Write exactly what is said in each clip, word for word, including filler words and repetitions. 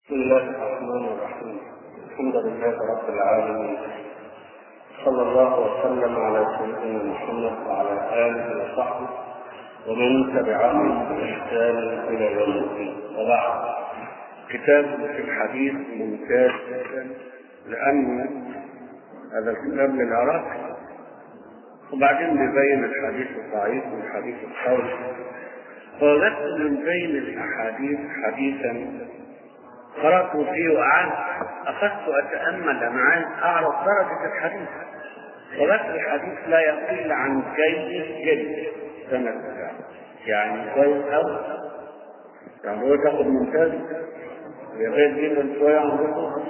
بسم الله الرحمن الرحيم. الحمد لله رب العالمين، صلى الله وسلم على سيدنا محمد وعلى آله وصحبه ومن تبعهم بإحسان إلى يوم الدين. وبعد، كتاب في الحديث ممتاز لأن هذا الكتاب للعراق، وبعدين بيبين الحديث الضعيف والحديث القوي، فوجدت من بين الأحاديث حديثا قرأت فيه وقعدت أخذت أتأمل معاه أعرف درجة الحديث، وجدت الحديث لا يقل عن جيد جدا سنة يعني كويس أوي، يعني هو تاخد ممتاز يغير جدا شوية عن رسول.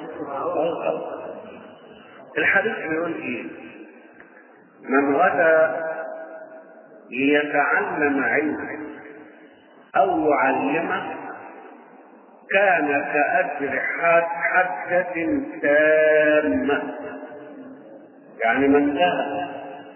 الحديث بيقول إيه؟ من غدا ليتعلم علما أو يعلمه كان كأجر حجة تامة. يعني من ذهب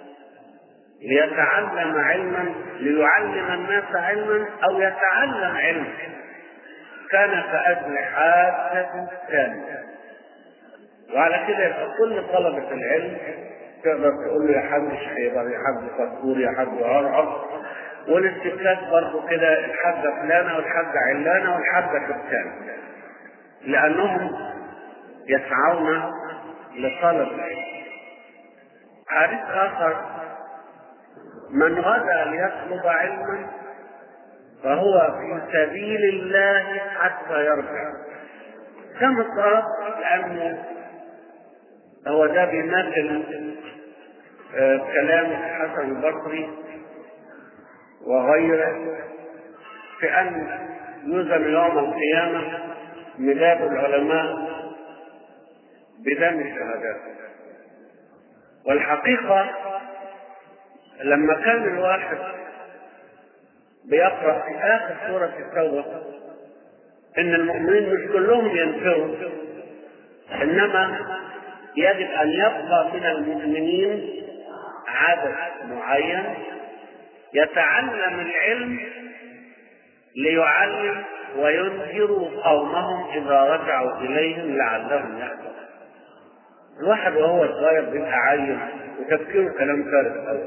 ليتعلم علما ليعلم الناس علما أو يتعلم علما كان كأجر حجة تامة. وعلى كده يبقى كل طلبة العلم تقدر تقول له يا حاج شحيبر، يا حاج فكور، يا حاج عرعر، والاستفلات برضه كده الحاجة فلانة والحاجة علانة والحاجة كبتانة، لأنهم يسعون لطلب العلم. حديث آخر: من غدا ليطلب علما فهو في سبيل الله حتى يرجع. كما قال، لأنه هو ده بيمثل آه كلام الحسن البصري وغيره في أن يوزن يوم القيامة مداد العلماء بدم الشهادات. والحقيقة لما كان الواحد بيقرأ في آخر سورة التوبة إن المؤمنين مش كلهم ينفروا، إنما يجب أن يبقى من المؤمنين عدد معين يتعلم العلم ليعلم وينذر قومهم إذا رجعوا إليهم لعلهم يحذرون. الواحد وهو صغير بيبقى عايز وتفكيره كلام فارغ قوي،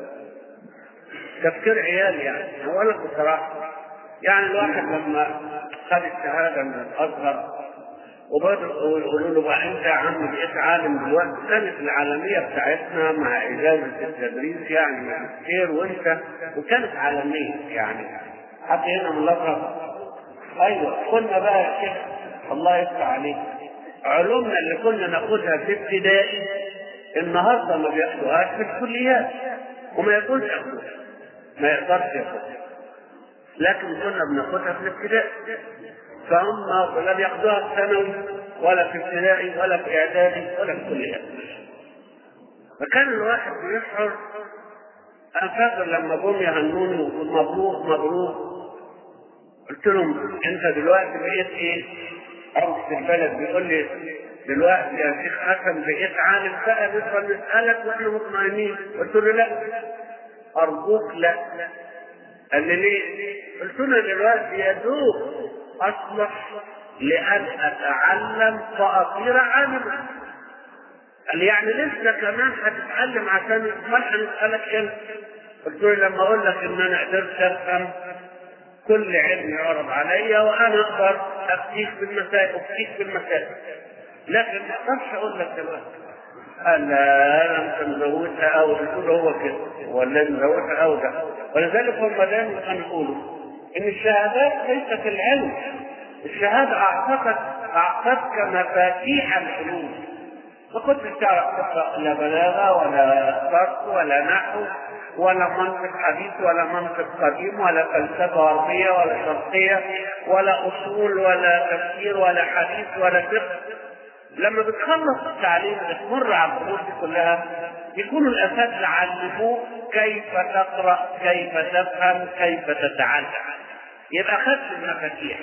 تفكير عيال. يعني أقول لك بصراحة، يعني الواحد لما خد الشهادة من الأزهر وبدأوا يقولوا له بقى أنت يا عم بقيت عالم دلوقتي، كانت العالمية بتاعتنا مع إجازة التدريس يعني ماجستير وأنت، وكانت عالمية يعني حتى هنا من الأزهر. أيوة كنا بقى يا شيخ الله يفتح عليك، علومنا اللي كنا ناخدها في ابتدائي النهارده ما بياخدوهاش في الكليات، وما يقولش ياخدوها، ما يقدرش ياخدها، لكن كنا بناخدها في الابتدائي. فهم لا بياخدوها في ثانوي ولا في ابتدائي ولا في اعدادي ولا في كليات. فكان الواحد بيشعر. انا فاكر لما جم يهنوني ويقول مبروك مبروك، قلت لهم انت دلوقتي بقيت ايه؟ عرس البلد بيقول لي دلوقتي يا شيخ حسن بقيت عالم بقى ندخل نسالك واحنا مطمئنين. قلت له لا ارجوك لا. قال لي ليه؟ قلت له دلوقتي يا دوب اصلح لان اتعلم فاصير عالما. قال لي يعني لسه كمان هتتعلم عشان ما هنسالك انت. قلت له لما اقول لك ان انا قدرت افهم كل علم يعرض عليا وانا اقدر افتيك بالمسائل افتيك بالمسائل، لكن ما اقدرش اقول لك دلوقتي. قال لا انا مش مزودها او يقول هو كده ولا مزودها او ده. ولذلك هم دايما كانوا يقولوا ان الشهادات ليست العلم، الشهاده اعطتك اعطتك مفاتيح العلوم. ما كنتش تعرف تقرا لا بلاغه ولا صرف ولا نحو ولا منطق حديث ولا منطق قديم ولا فلسفه غربيه ولا شرقيه ولا اصول ولا تفسير ولا حديث ولا فقه. لما بتخلص التعليم بتمر على الامور دي كلها، يكونوا الاساتذه علموك كيف تقرا، كيف تفهم، كيف تتعلم، يبقى اخذت المفاتيح.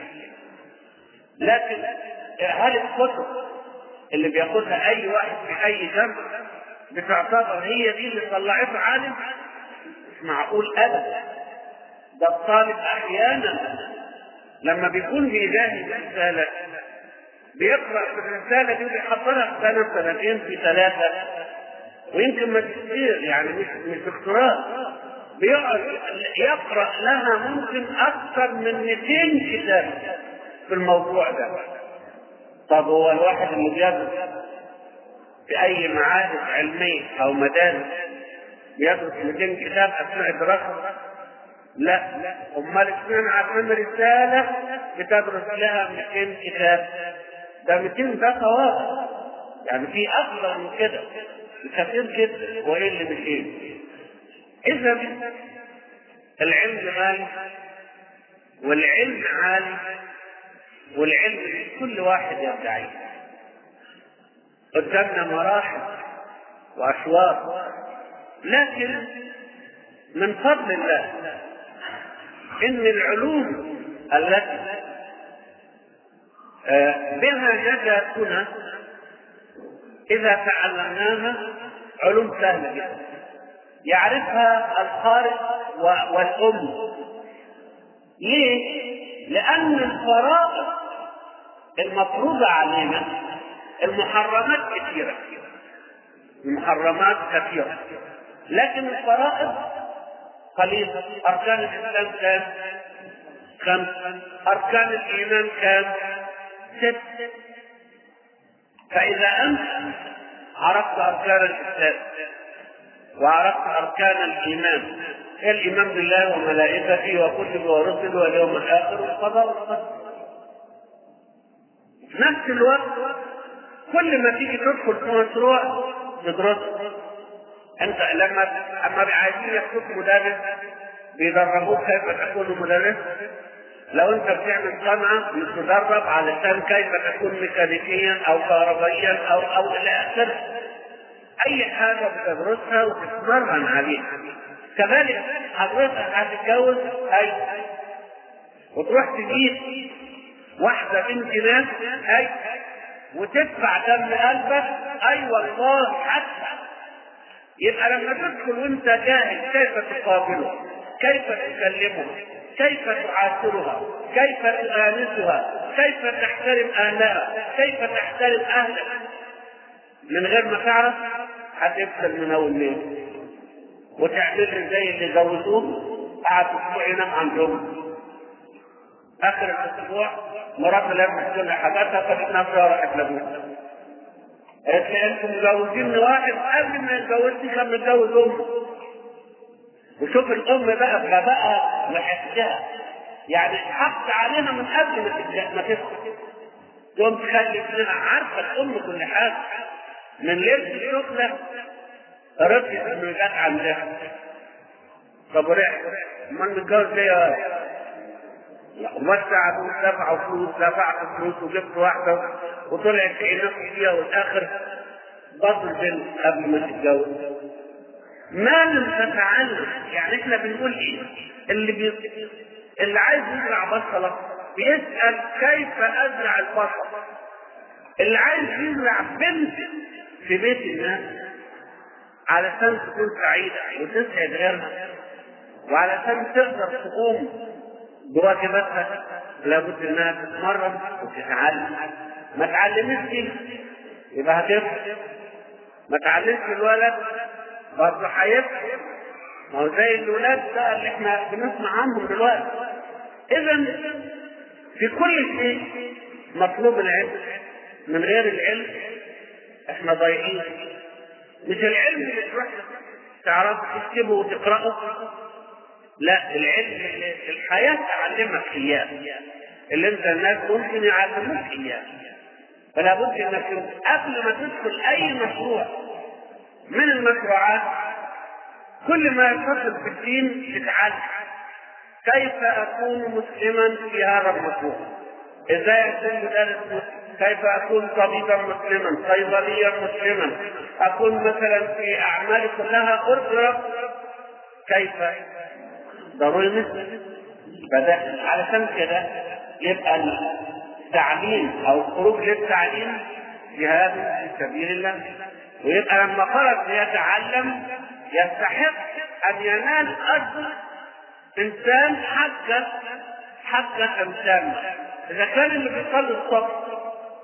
لكن هل الكتب اللي بياخدها اي واحد في اي جنب بتعتبر هي دي اللي طلعته عالم؟ مش معقول ابدا. ده الطالب احيانا لما بيكون بيجاهد رساله بيقرأ في الرسالة دي وبيحضرها في سنة سنتين في ثلاثة، ويمكن ماجستير يعني مش مش دكتوراه، بيقعد يقرأ لها ممكن أكثر من مئتين كتاب في الموضوع ده. طب هو الواحد اللي بيدرس في أي معاهد علمية أو مدارس بيدرس مئتين كتاب أثناء الدراسة؟ لا، أمال اشمعنى عشان رسالة بتدرس لها مئتين كتاب؟ ده مئتين ده ثواب، يعني في أكثر من كده كثير جدا، وإيه اللي مئتين؟ إذا العلم غالي، والعلم عالي، والعلم كل واحد يدعيه. قدامنا مراحل وأشواط، لكن من فضل الله إن العلوم التي بها نجاتنا إذا تعلمناها علوم سهلة جدا يعرفها القارئ والأم. ليه؟ لأن الفرائض المفروضة علينا المحرمات كثيرة، المحرمات كثيرة، لكن الفرائض قليلة. أركان الإسلام كام؟ خمس. أركان الإيمان كام؟ ست. فإذا أنت عرفت أركان الإسلام وعرفت أركان الإيمان، الإيمان بالله وملائكته وكتبه ورسله واليوم الآخر والقضاء والقدر، في نفس الوقت كل ما تيجي تدخل في مشروع تدرسه. أنت لما أما عايزين يكتب مدرس بيدربوك كيف تكون مدرس. لو أنت بتعمل صنعة بتدرب علشان كيف تكون ميكانيكيا أو كهربائيا أو أو إلى آخره. أي حاجة بتدرسها وتتمرن عليها. كذلك حضرتك هتتجوز أي وتروح تجيب واحدة بنت ناس أي وتدفع دم قلبك أي والله حتى. يبقى لما تدخل وانت جاهل كيف تقابله، كيف تكلمها، كيف تعاشرها، كيف تؤانسها، كيف تحترم أهلها، كيف تحترم أهلك، من غير ما تعرف هتفشل من أول ليل وتعمل زي اللي جوزوه قعد أسبوع ينام عندهم، آخر الأسبوع مرات لما كل حاجاتها فقد نفسها راحت لابوها. قالت لي انتم مجوزين واحد قبل ما يتجوزني كان متجوز امه. وشوف الام بقى بغبائها وحسها، يعني حط عليها من قبل ما تدخل. تقوم تخلي ابنها عارفه الام كل حاجه من لبس الشغله رضيت انه جت عندها. طب ورحت امال متجوز ليه يا ومسع ودفعوا فلوس، دفعت فلوس وجبت واحده وطلعت في نفسي فيها والاخر بطل البنت قبل ما تتجوز. ما لم تتعلم. يعني احنا بنقول ايه؟ اللي بي... اللي عايز يزرع بصله بيسال كيف ازرع البصل. اللي عايز يزرع بنت في بيت الناس علشان تكون سعيده وتسعد غيرها وعلشان تقدر تقوم بواجباتها لابد انها تتمرن وتتعلم. ما تعلمتش يبقى هتفشل. ما تعلمش الولد برضه هيفشل. ما هو زي الولاد بقى اللي احنا بنسمع عنهم دلوقتي. اذا في كل شيء مطلوب العلم. من غير العلم احنا ضايعين. مش العلم اللي تروح تعرف تكتبه وتقراه، لا، العلم اللي الحياه تعلمك اياه، اللي انت الناس ممكن يعلموك اياه. فلا بد انك قبل ما تدخل اي مشروع من المشروعات كل ما يتصل بالدين تتعلم كيف اكون مسلما في هذا المشروع، ازاي اكون مدرس مسلم، كيف اكون طبيبا مسلما، صيدليا مسلما، اكون مثلا في اعمالي كلها ارجو كيف ضروري مسلم. بدأ علشان كده يبقى التعليم او الخروج للتعليم جهاد في سبيل الله. ويبقى لما خرج يتعلم يستحق ان ينال اجر انسان حقه حقه انسان. اذا كان اللي بيصلي الصبح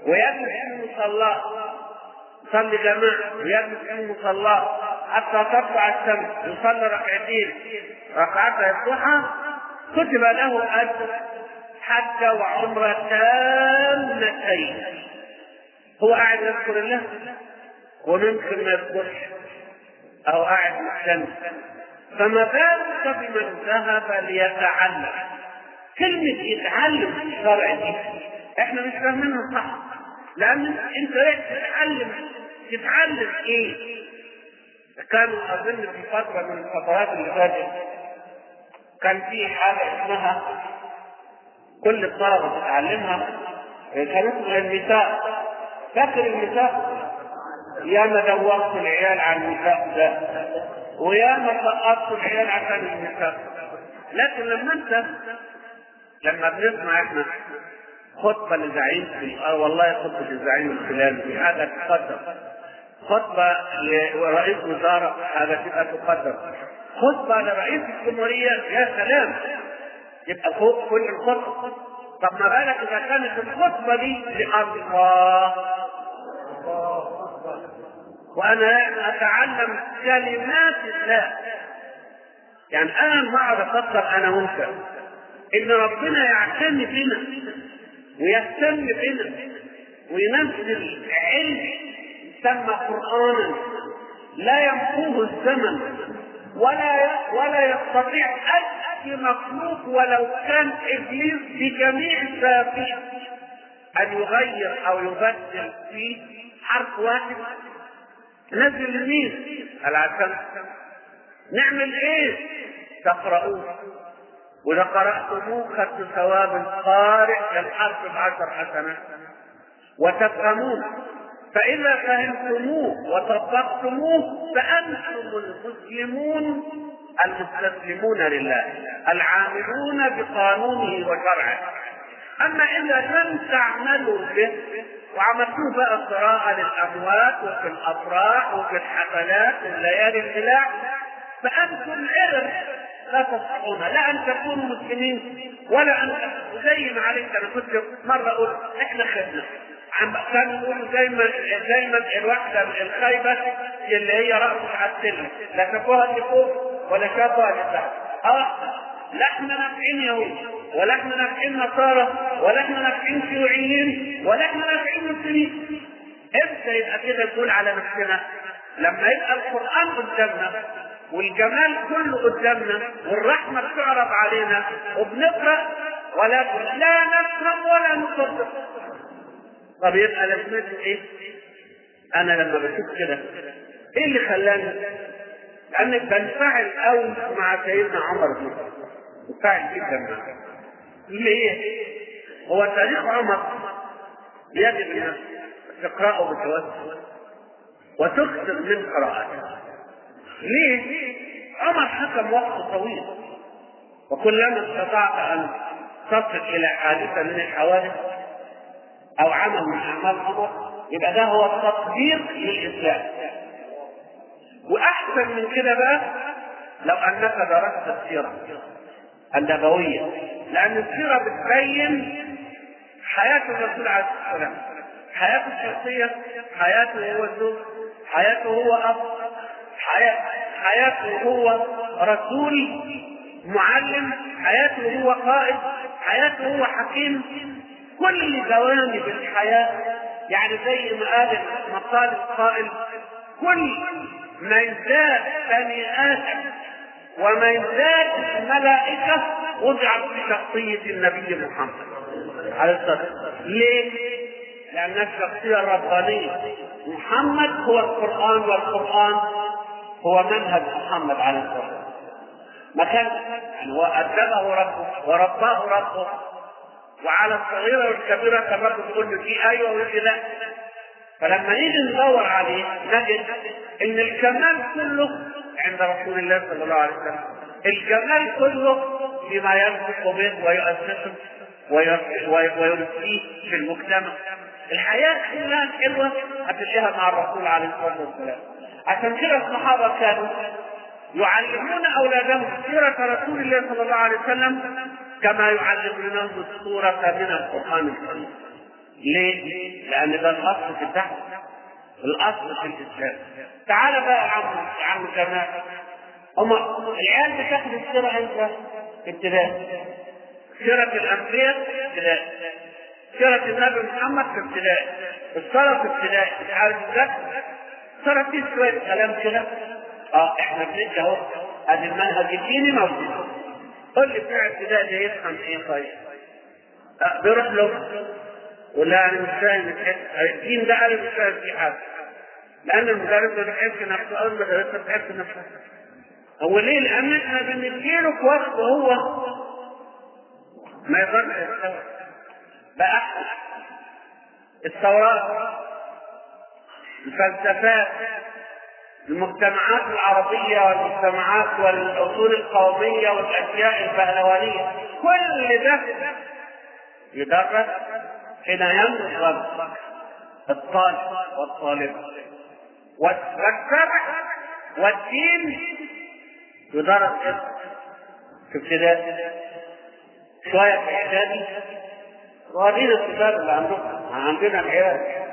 ويجلس في مصلاه يصلي جماعة، ويجلس في مصلاه حتى تطلع الشمس يصلي ركعتين ركعتي الضحى، كتب له أجر حتى وعمرة تامتين. هو قاعد يذكر الله وممكن ما يذكرش أو قاعد مستمع، فما بالك بمن ذهب ليتعلم. كلمة يتعلم في الشرع دي احنا مش فاهمينها صح، لأن انت رايح تتعلم تتعلم ايه؟ كانوا أظن في فترة من الفترات اللي فاتت كان في حاجة اسمها كل الطلبة تتعلمها، كان اسمها الميثاق. فاكر الميثاق؟ ياما دوقت العيال عن الميثاق ده وياما سقطت العيال عشان الميثاق. لكن لما انت لما بنسمع احنا خطبة لزعيم في اه والله خطبة الزعيم الفلاني في حاجة تقدر، خطبة لرئيس وزارة حاجة تبقى تقدر، خطبة لرئيس الجمهورية يا سلام يبقى فوق كل الخطبة. طب ما بالك إذا كانت الخطبة دي لله وأنا أتعلم كلمات الله. يعني أنا ما أقعد أفكر أنا وأنت إن ربنا يعتني بنا ويهتم بنا وينزل علم يسمى قرآنا لا يمحوه الزمن ولا ولا يستطيع أي مخلوق ولو كان إبليس بجميع سافيه أن يغير أو يبدل فيه حرف واحد. نزل مين؟ العسل. نعمل إيه؟ تقرؤوه، وإذا قرأتموه خدت ثواب القارئ كالحرف بعشر حسنات وتفهمون، فإذا فهمتموه وطبقتموه فأنتم المسلمون المستسلمون لله العاملون بقانونه وشرعه. أما إذا لم تعملوا به وعملتوه بقى قراءة للأموات وفي الأفراح وفي الحفلات والليالي الخلاع فأنتم عرر لا تستطيعون لا أن تكونوا مسلمين ولا أن زي ما عليك. أنا كنت مرة أقول إحنا خدنا عم كانوا يقولوا دايما دايما الواحدة الخايبة اللي هي رأسها على السلم لا شافوها اللي فوق ولا شافوها اللي تحت. اه لا احنا نافعين يهود ولا احنا نافعين نصارى ولا احنا نافعين شيوعيين ولا احنا نافعين مسلمين. امتى يبقى كده نقول على نفسنا؟ لما يبقى القرآن قدامنا والجمال كله قدامنا والرحمة بتعرض علينا وبنقرأ ولكن لا نفهم ولا نصدق. طب يبقى لازمته ايه؟ انا لما بشوف كده ايه اللي خلاني؟ لانك بنفعل قوي مع سيدنا عمر بن الخطاب، بنفعل جدا معه. ليه؟ هو تاريخ عمر يجب ان تقراه بتوسع وتكثر من قراءته. ليه؟ عمر حكم وقت طويل، وكلما استطعت ان تصل الى حادثه من الحوادث او عمل من اعمال عمر يبقى ده هو التطبيق للاسلام. واحسن من كده بقى لو انك درست السيره النبويه، لان السيره بتبين حياه الرسول عليه الصلاه والسلام، حياته الشخصيه، حياته هو الزوج، حياته هو اب، حياته هو رسول معلم، حياته هو قائد، حياته هو حكيم. كل جوانب الحياة يعني زي ما قال مقال القائل كل ميزات بني آدم وميزات الملائكة وضعت في شخصية النبي محمد عليه الصلاة والسلام. ليه؟ لأن الشخصية الربانية محمد هو القرآن والقرآن هو منهج محمد عليه الصلاة والسلام. ما كان يعني وأدبه ربه ورباه ربه، وعلى الصغيرة والكبيرة كمان تقول له دي أيوة ودي لا. فلما نيجي ندور عليه نجد إن الكمال كله عند رسول الله صلى الله عليه وسلم. الجمال كله بما ينطق به ويؤسسه ويرسيه في المجتمع. الحياة كلها حلوة هتلاقيها مع الرسول عليه الصلاة والسلام. عشان كده الصحابة كانوا يعلمون أولادهم سيرة رسول الله صلى الله عليه وسلم كما يعلمونهم السورة من القرآن الكريم. ليه؟ لأن ده الأصل في الدعوة، الأصل في الإسلام. تعال بقى يا عم يا عم كمان، هما العيال بتاخد السيرة امتى؟ في ابتدائي. سيرة الأنبياء في ابتدائي. سيرة النبي محمد في ابتدائي. الصلاة في ابتدائي، مش عارف ازاي؟ صار فيه شوية كلام كده. اه احنا بنبدا اهو، ادي المنهج الديني موجود. قول لي بتاع ابتدائي ده يفهم ايه طيب؟ آه بيروح له ولا انا مش فاهم الدين ده، انا مش فاهم فيه حاجه. لان المدرس ما بيحبش نفسه او المدرسه ما بتحبش نفسها. هو ليه؟ لان احنا بنديله في وقت هو ما يقدرش يستوعب. بقى الثورات، الفلسفات، المجتمعات العربية والمجتمعات والأصول القومية والأشياء البهلوانية، كل ده يدرس حين ينضج الطالب والطالبة. والسبع والدين يدرس في ابتدائي، شوية في إعدادي، وهذه الكتاب اللي عندكم عندنا العيال.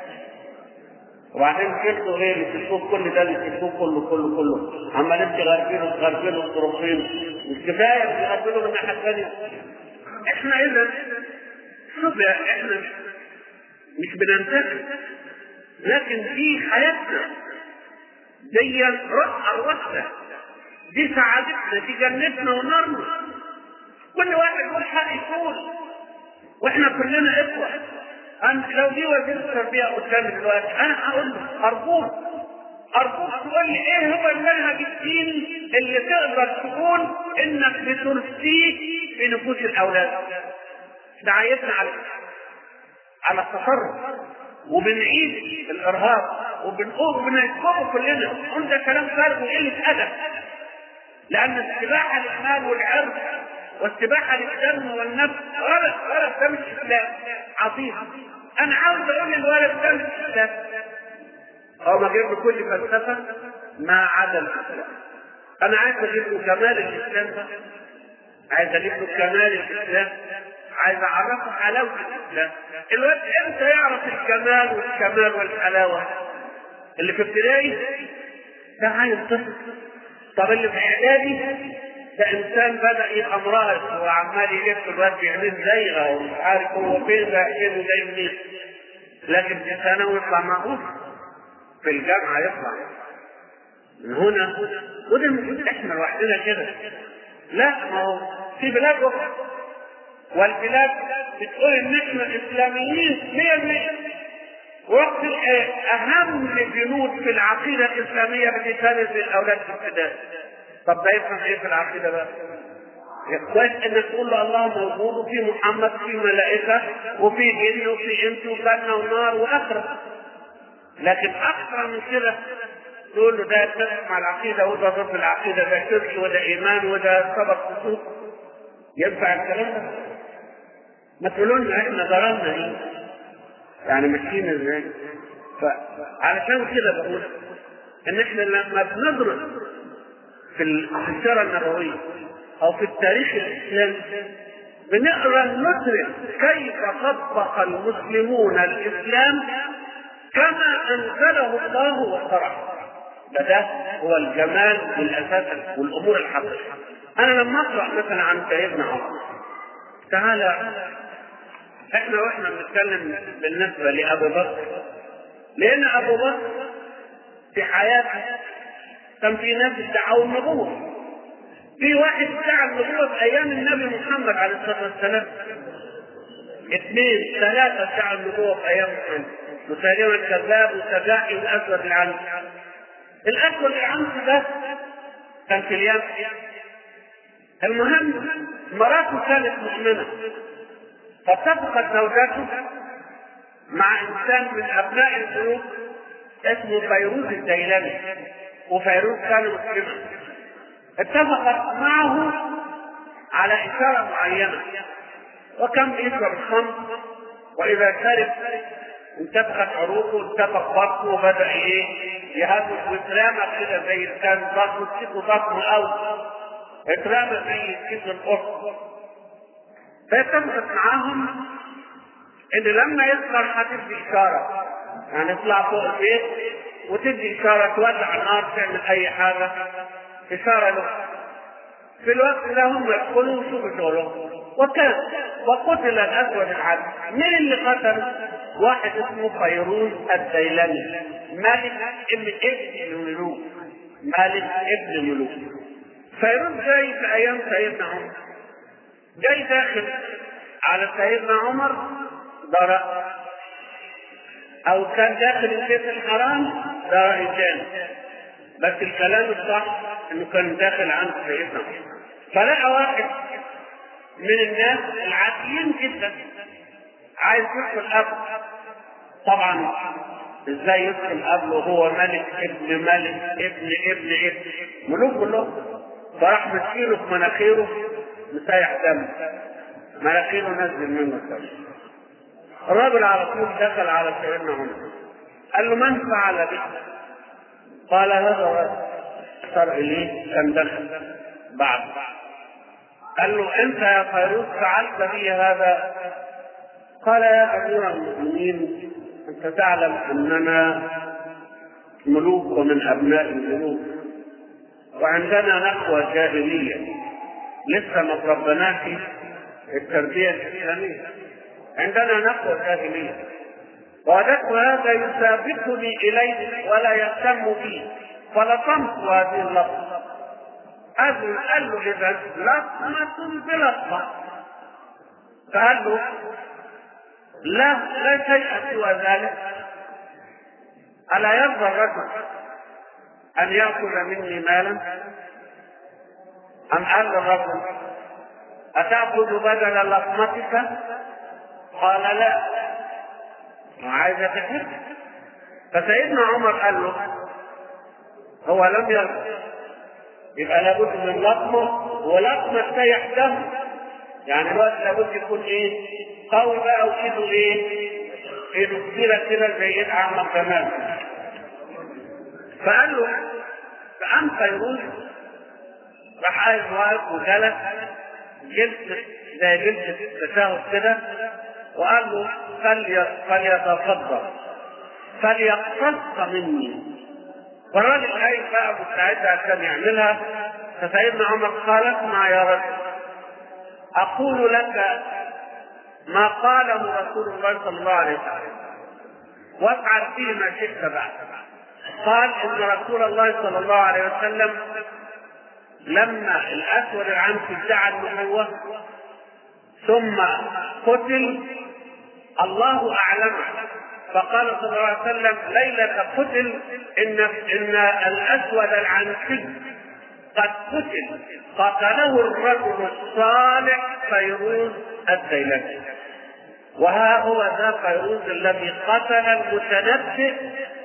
وبعدين كنتوا ايه اللي تشوف كل ده، اللي تشوف كله كله كله عمالين تغربلوا تغربلوا الطرفين، مش كفايه تغربلوا من الناحيه الثانيه. احنا اذا شوف احنا مش بننتهي، لكن دي حياتنا، دي رأى الوحده، دي سعادتنا، دي جنتنا ونارنا. كل واحد يقول حق يقول، واحنا كلنا اخوه. أنا لو دي وزير التربية قدامي دلوقتي أنا هقول له أرجوك أرجوك تقول لي إيه هو المنهج الديني اللي تقدر تقول إنك بترسيه في نفوس الأولاد. ده عايزنا على على التصرف، وبنعيد الإرهاب وبنقول وبنذكره كلنا، نقول ده كلام فارغ وقلة أدب. لأن السباحة للمال والعرض والسباحة للدم والنفس غلط غلط، ده مش إسلام عظيم. أنا عاوز أقول للولد ده مش إسلام. هو ما جاب له كل فلسفة ما عدا الإسلام. أنا عايز أجيب له كمال الإسلام ده، عايز أجيب له كمال الإسلام، عايز أعرفه حلاوة الإسلام. الولد إمتى يعرف الكمال والكمال والحلاوة؟ اللي في ابتدائي ده عايز طفل. طب اللي في إعدادي ده إنسان بدأ يبقى مراهق وعمال يلف الواد بيعمل زيغة ومش عارف هو فين ده إيه وده منين. لكن في ثانوي يطلع معروف، في الجامعة يطلع من هنا. وده مش إحنا لوحدنا كده، لا، ما هو في بلاد أخرى، والبلاد بتقول إن إحنا إسلاميين مية بالمية. وقت أهم جنود في العقيدة الإسلامية بتتنزل للأولاد في الابتدائي. طب ده يفهم ايه في العقيده بقى؟ كويس انك تقول له الله موجود وفي محمد وفي ملائكه وفي جن وفي انس وجنه ونار واخره، لكن اكثر من كده تقول له ده يتفق مع العقيده وده ضد العقيده، ده شرك وده ايمان وده سبب فسوق. ينفع الكلام ده؟ ما تقولوا لنا احنا ضررنا ايه؟ يعني ماشيين ازاي؟ فعلشان كده بقول ان احنا لما بندرس في السيرة النبوية أو في التاريخ الإسلامي بنقرأ ندرك كيف طبق المسلمون الإسلام كما أنزله الله وشرعه. ده هو الجمال والأساس والأمور الحقيقية. أنا لما أقرأ مثلا عن سيدنا عمر، تعالى إحنا وإحنا بنتكلم بالنسبة لأبو بكر، لأن أبو بكر في حياته كان في ناس ادعوا النبوة. في واحد ادعى النبوة في أيام النبي محمد عليه الصلاة والسلام، اثنين ثلاثة ادعوا النبوة في أيام محمد، مسيلمة الكذاب وسجاحي والأسود العنسي. الأسود العنسي ده كان في اليمن. المهم مراته كانت مؤمنة، فاتفقت زوجته مع إنسان من أبناء الملوك اسمه فيروز الديلمي، وفيروز كان مسلما. اتفقت معه على إشارة معينة، وكان بيشرب الخمر، وإذا شرب انتفخت عروقه وانتفخ بطنه وبدأ إيه يهدد واترامى كده زي كان بطنه كيسه ضخم أوي، اترامى زي كيس القرص. فاتفقت معاهم ان لما يسخر هتدي اشاره، يعني تطلع فوق البيت وتدي اشاره تولع النار تعمل اي حاجه اشاره له. في الوقت ده هم يدخلوا ويشوفوا شغلهم. وكان وقتل الاسود العدل. مين اللي قتل؟ واحد اسمه فيروز الديلمي، ملك ابن ابن ملوك، ملك ابن ملوك. فيروز جاي في ايام سيدنا عمر، جاي داخل على سيدنا عمر ضرب، او كان داخل البيت الحرام ده رأي تاني، بس الكلام الصح انه كان داخل عند سيدنا عمر. فلقى واحد من الناس العاديين جدا عايز يدخل قبل. طبعا ازاي يدخل قبل وهو ملك ابن ملك ابن ابن ابن ملوك كلهم؟ فراح مسكيله في مناخيره مسيح دم، مناخيره نزل منه الدم. الراجل على طول دخل على سيدنا عمر قال له من فعل بك؟ قال هذا الرجل صار اليه كان دخل بعد. قال له انت يا فيروز فعلت بي هذا؟ قال يا امير المؤمنين انت تعلم اننا ملوك ومن ابناء الملوك، وعندنا نخوة جاهلية لسه ما تربناش التربية الإسلامية، عندنا نخوة جاهلية، وذلك هذا يثابتني إليه ولا يهتم بي، فلطمت هذه اللطمة. قال له إذا لطمة بلطمة. فقال له لا لا شيء سوى ذلك. ألا يرضى الرجل أن يأكل مني مالا؟ أم قال الرجل أتأخذ بدل لطمتك؟ قال لا، عايز يتكلم. فسيدنا عمر قال له هو لم يرضى، يبقى لابد من لطمه، ولطمه سيح دم، يعني الوقت لابد يكون ايه؟ قوي بقى، وايده ايه؟ ايده كبيره كده زي ايد عمك كمان. فقال له فقام فيروز راح قاعد واقف وجلس جلسه زي جلسه تشاهد كده، وقال له فليتفضل فليقتص مني. والراجل قايم بقى مستعد عشان يعملها. فسيدنا عمر قال اسمع يا رجل، اقول لك ما قاله رسول الله صلى الله عليه وسلم وافعل فيه ما شئت بعد. قال ان رسول الله صلى الله عليه وسلم لما الاسود العنسي ادعى النبوة ثم قتل الله اعلم، فقال صلى الله عليه وسلم ليلة قتل ان ان الاسود العنسي قد قتل، قتله الرجل الصالح فيروز الديلمي. وها هو ذا فيروز الذي قتل المتنبئ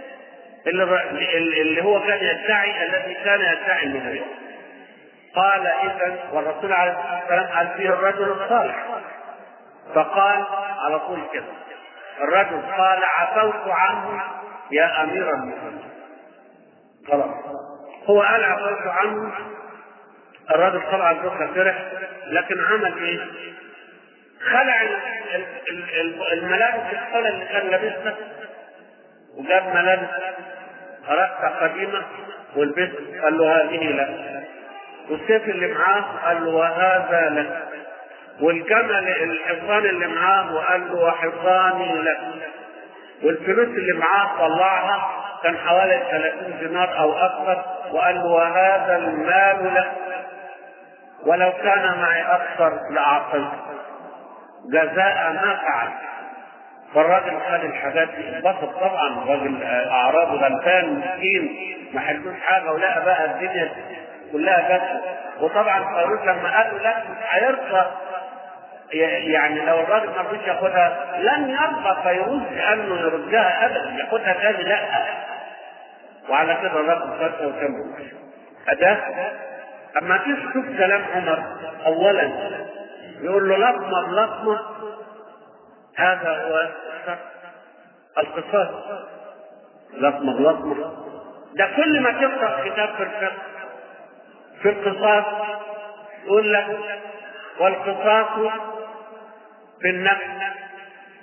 اللي هو كان يدعي الذي كان يدعي النبوة. قال اذا والرسول عليه الصلاه والسلام قال فيه الرجل الصالح، فقال على طول كده الرجل قال عفوت عنه يا امير المؤمنين. خلاص هو قال عفوت عنه. الرجل طبعا ذكر فرح، لكن عمل ايه؟ خلع الملابس الحلة اللي كان لابسها وجاب ملابس رقة قديمة والبس، قال له هذه لك، والسيف اللي معاه قال له وهذا لك، والجمل الحصان اللي معاه وقال له وحصاني لك، والفلوس اللي معاه طلعها كان حوالي ثلاثين دينار او اكثر وقال له وهذا المال لك، ولو كان معي اكثر لاعطيت جزاء ما فعل. فالراجل خد الحاجات دي انبسط طبعا، الراجل اعراضه غلبان مسكين ما حلوش حاجه ولقى بقى الدنيا كلها جت. وطبعا فاروق لما قال له لا مش هيرضى، يعني لو الراجل ما رضيش ياخدها لن يرضى فيروز بانه يردها ابدا، ياخدها تاني لا. وعلى كده الراجل خدها وكمل ده. اما تشوف كلام عمر اولا يقول له لطمه بلطمه، هذا هو القصاص، لطمه بلطمه. ده كل ما تقرا كتاب في الفقه في القصاص يقول لك والقصاص في النفس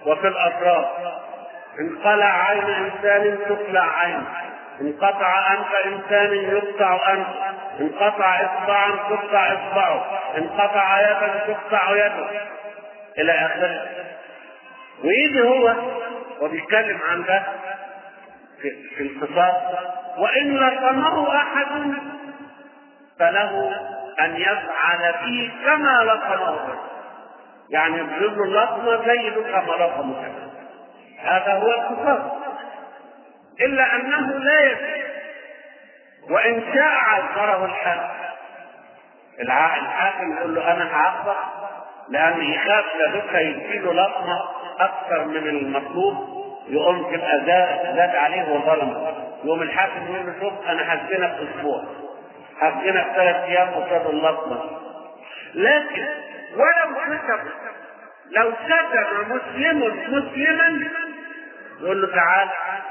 وفي الأطراف. انقلع عين إنسان تقلع عين، انقطع أنف إنسان يقطع أنف، انقطع إصبعا تقطع إصبعه، انقطع يدا تقطع يده، إلى آخره. ويجي هو وبيتكلم عن ده في, في القصاص: وإن لطمه أحد فله أن يفعل فيه كما لطمه، يعني يضرب له اللطمة زي كما لطمه. هذا هو القصاص، إلا أنه لا يجوز. وإن شاء عذره الحاكم، الحاكم يقول له أنا هعاقبك لأن يخاف لبكة يديله لطمة أكثر من المطلوب يقوم تبقى زاد عليه وظلم. يوم الحاكم يقول له شوف أنا هسجنك أسبوع، هسجنك ثلاث أيام قصاد اللطمة. لكن ولو كتب لو شتم مسلم مسلما يقول له تعال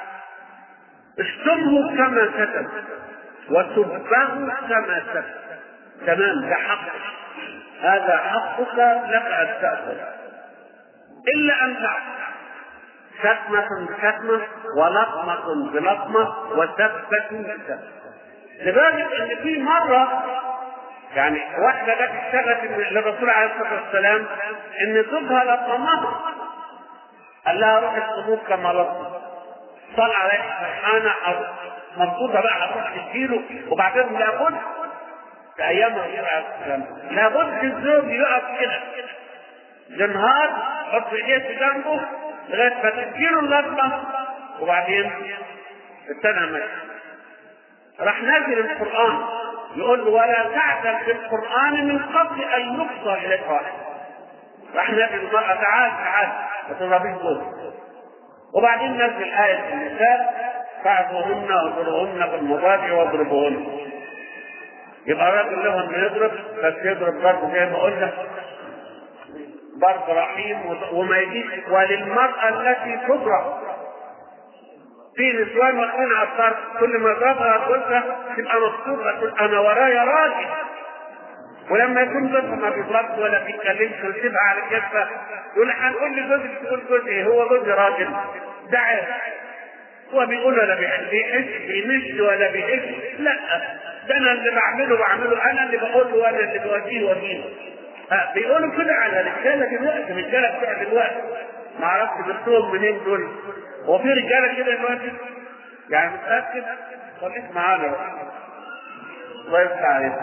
اشتمه كما شتم وسبه كما سب، تمام، ده حقك، هذا حقك لك ان تأخذ، الا ان تعرف شتمة بشتمة ولطمة بلطمة وسبة بسبة. لذلك ان في مرة يعني واحدة جت اشتغلت للرسول عليه الصلاة والسلام ان زوجها لطمها، قال لها روح الصدور كما لطمة، صل عليه فرحانة مبسوطة بقى هتروح تشيله. وبعدين لابد في ايام الرسول عليه الصلاة والسلام لابد الزوج يقف كده جنهار حط ايديه في جنبه لغاية ما تشيله اللطمة وبعدين استنى ماشي. راح نازل القرآن يقول له ولا تعجل بالقرآن من قبل أن يقصى إليك واحد. راح نازل المرأة تعال تعال ما تضربيش جوزك. وبعدين نزل آية النساء فاعذوهن واضربوهن بالمضاجع واضربوهن. يبقى الراجل له انه يضرب، بس يضرب ضرب زي ما قلنا ضرب رحيم وما يجيش. وللمرأة التي تضرب في نسوان واقفين على الطرف كل ما ضربها جوزها تبقى مبسوطة تقول انا ورايا راجل. ولما يكون جوزها ما بيضربش ولا بيتكلمش ويسيبها على كتفها يقول هنقول لجوزك تقول جوزي هو جوزي راجل ده عارف هو بيقول ولا بيحش بيمش ولا بيحش، لا ده انا اللي بعمله بعمله انا اللي بقوله وانا اللي بوديه واجيبه. بيقولوا كده على الرجاله دلوقتي، الرجاله بتوع دلوقتي ما اعرفش جبتهم منين دول. هو في رجاله كده دلوقتي يعني متاكد؟ خليك معانا الله يفتح عليك.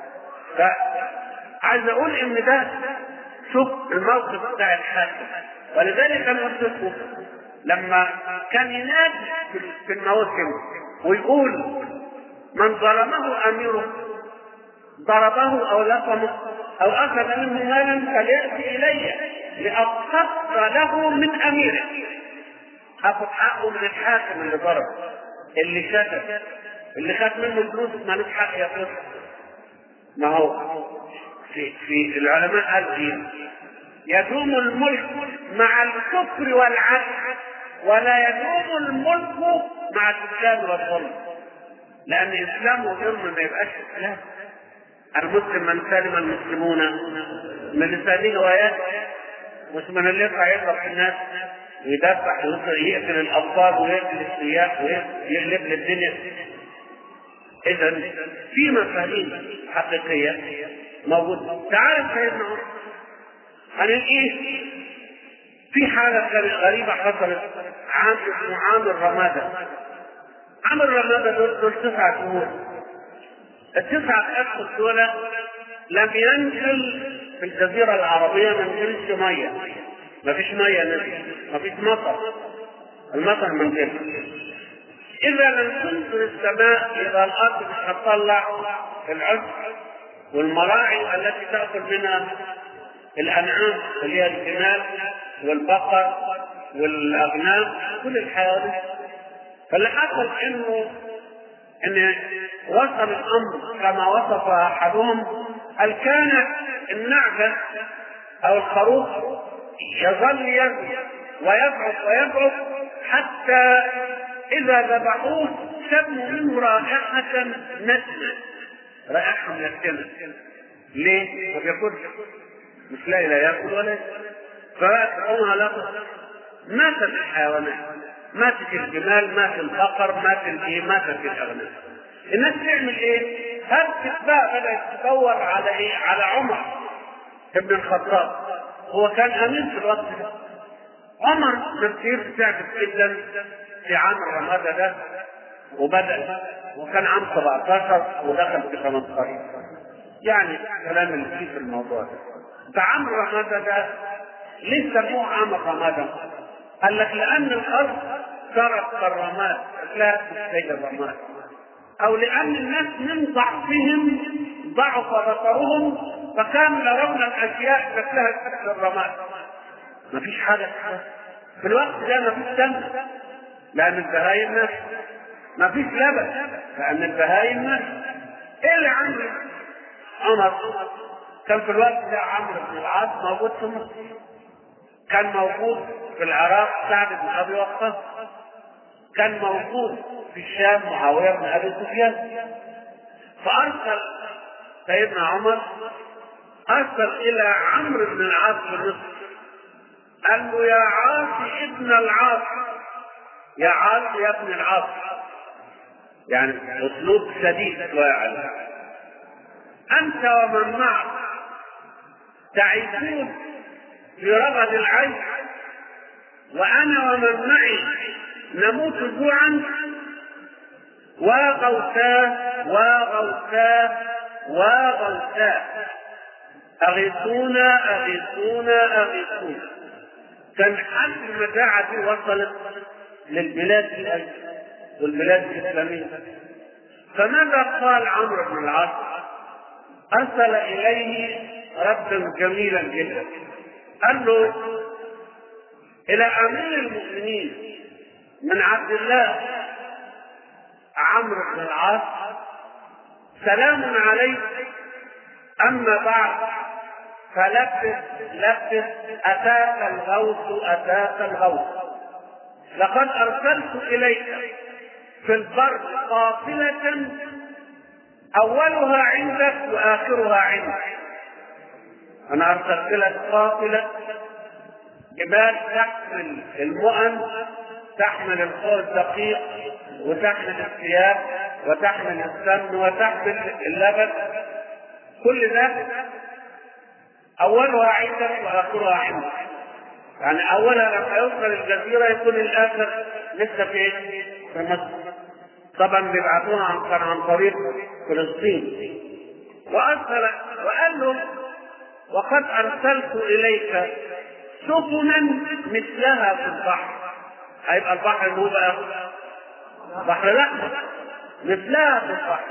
فعايز اقول ان ده شوف الموقف بتاع الحاكم. ولذلك انا قلت لكم لما كان ينادي في المواسم ويقول من ظلمه اميره ضربه او لطمه او اخذ منه مالا فلياتي الي لاقتص له من اميره، اخذ حقه من الحاكم اللي ضرب اللي شتم اللي خد منه فلوس مالوش حق ياخذ. ما هو في, في العلماء قال يدوم الملك مع الكفر والعدل ولا يدوم الملك مع الاسلام والظلم، لان الاسلام والظلم ما يبقاش اسلام. المسلم من سلم المسلمون من لسانه ويده، مش من اللي يطلع يضرب في الناس ويدفع يقتل الاطفال ويقتل السياح ويقلب للدنيا. اذا في مفاهيم حقيقيه موجوده. تعال سيدنا عمر هنلاقيه في حاله غريبه حصلت عام اسمه عام الرماده. عام الرماده دول, دول تسعة شهور. التسعة اشهر دول لم ينزل في الجزيره العربيه ما نزلش ميه، ما فيش ميه نزل، ما فيش مطر، المطر ما نزلش. اذا لم تنزل السماء يبقى الارض مش هتطلع العشب والمراعي التي تاكل منها الانعام اللي هي الجمال والبقر والاغنام كل الحيوانات. فاللي حصل انه ان وصل الامر كما وصف احدهم هل كانت النعجه او الخروف يظل يزن ويضعف ويضعف حتى اذا ذبحوه شموا منه رائحه نتنه، رائحه منتنه. ليه؟ ما بياكلش، مش لاقي لا ياكل ولا ياكل. فقومها لقط ماتت الحيوانات، ماتت الجمال، مات البقر، مات الايه، ماتت الاغنام. الناس تعمل ايه؟ هبت بقى بدأت تدور على ايه؟ على عمر ابن الخطاب. هو كان امين في الوقت ده. عمر نفسيته تعبت جدا في عام الرمادة ده، وبدأ وكان عام سبعتاشر ودخل في خمستاشر، يعني الكلام اللي فيه في الموضوع ده. فعام الرمادة ده ليه سموه عام الرمادة؟ قال لك لأن الأرض صارت كالرماد، لا تستيقظ الرماد، أو لأن الناس من ضعفهم ضعف بصرهم فكانوا يرون الأشياء شكلها شكل الرماد. مفيش حاجة في الوقت ده، مفيش دم لأن البهايم ماشي، مفيش لبن لأن البهايم ماشي. إيه اللي عمل عمر؟ كان في الوقت ده عمرو بن العاص موجود في مصر، كان موجود في العراق سعد بن أبي وقاص، كان موجود في الشام معاوية بن أبي سفيان. فأرسل سيدنا عمر أرسل إلى عمرو بن العاص في مصر، قال له يا عاصي ابن العاص، يا عاصي يا ابن العاص، يعني أسلوب شديد شوية عليه، أنت ومن معك تعيشون في رغد العيش، وأنا ومن معي نموت جوعا، وغوثاه وغوثاه وغوثاه، أغيثونا أغيثونا أغيثونا. كان حد المجاعة دي وصلت للبلاد الأجل والبلاد الإسلامية. فماذا قال عمرو بن العاص؟ أرسل إليه ردا جميلا جدا، قال له إلى أمير المؤمنين من عبد الله عمرو بن العاص، سلام عليك، أما بعد فلبس لبس أتاك الغوث أتاك الغوث، لقد أرسلت إليك في البر قافلة أولها عندك وآخرها عندك. أنا أرسلت لك قافلة جبال تحمل المؤن، تحمل الخبز الدقيق، وتحمل الثياب، وتحمل السمن، وتحمل اللبن، كل ذلك أولها عندك وآخرها عندك. يعني أولها لما يوصل الجزيرة يكون الآخر لسه في في مصر. طبعا بيبعثوها عن عن طريق فلسطين. وأرسل وقال له وقد أرسلت إليك سفنا مثلها في البحر. هيبقى البحر اللي هو بقى بحر الأحمر مثلها في البحر.